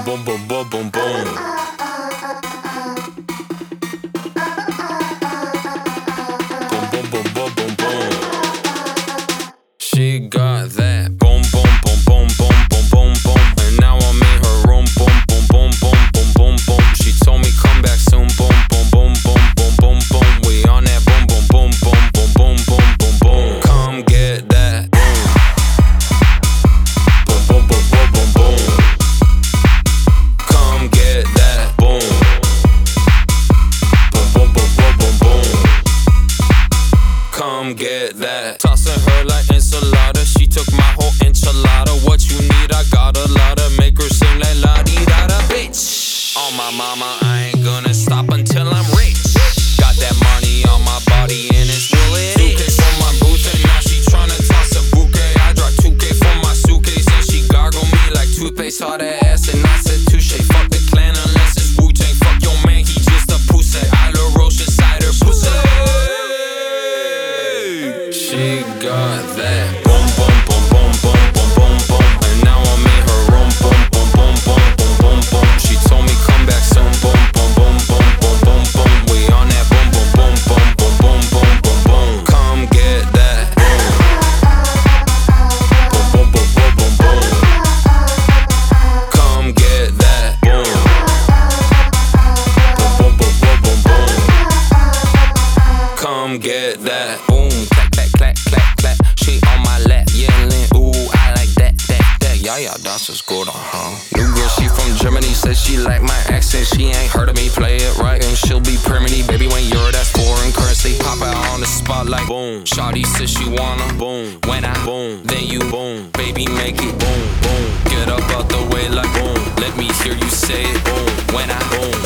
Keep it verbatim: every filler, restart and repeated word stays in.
boom, boom, boom, boom, boom. Boom, boom, boom, boom, boom, boom. She got that boom, boom, boom, boom, boom, boom, boom, boom. And now I'm in her room, boom, boom, boom, boom, boom, boom, boom. She told me come back soon, boom, boom, boom, boom, boom, boom, boom. We on that boom, boom, boom, boom, boom, boom, boom, boom, boom. Come get that boom, boom, boom, boom, boom, boom, boom. Come get that boom, boom, boom, boom, boom, boom, boom. Come get that. Tossing her like enchilada. She took my whole enchilada. What you need, I got a lot of. Make her sing like la di da da, bitch. On my mama, I ain't gonna stop until I'm rich. Got that money on my body and it's real it is. two K for my boots and now she tryna toss a bouquet. I dropped two K for my suitcase and she gargled me like toothpaste. Saw that ass and I said touche. Fuck the clan unless it's Wu-Tang. Fuck your man, he just a pussy. I love roast inside her pussy. She got that boom, boom, boom, boom, boom, boom, boom, boom. And now I'm in her room, boom, boom, boom, boom, boom, boom, boom. She told me come back soon, boom, boom, boom, boom, boom, boom, boom. We on that boom, boom, boom, boom, boom, boom, boom, boom, boom. Come get that boom, boom, boom, boom, boom, boom, boom. Come get that boom, boom, boom, boom, boom, boom, boom. Come get that boom, clap, clap, clap, clap, clap. She on my lap, yelling, ooh, I like that, that, that. Yeah, yeah, das ist gut, huh? New girl, she from Germany, says she like my accent. She ain't heard of me, play it right, and she'll be permanent. Baby, when you're that foreign currency, pop out on the spot like boom. Shawty says she wanna boom. When I boom, then you boom. Baby, make it boom, boom. Get up out the way like boom. Let me hear you say it, boom. When I boom.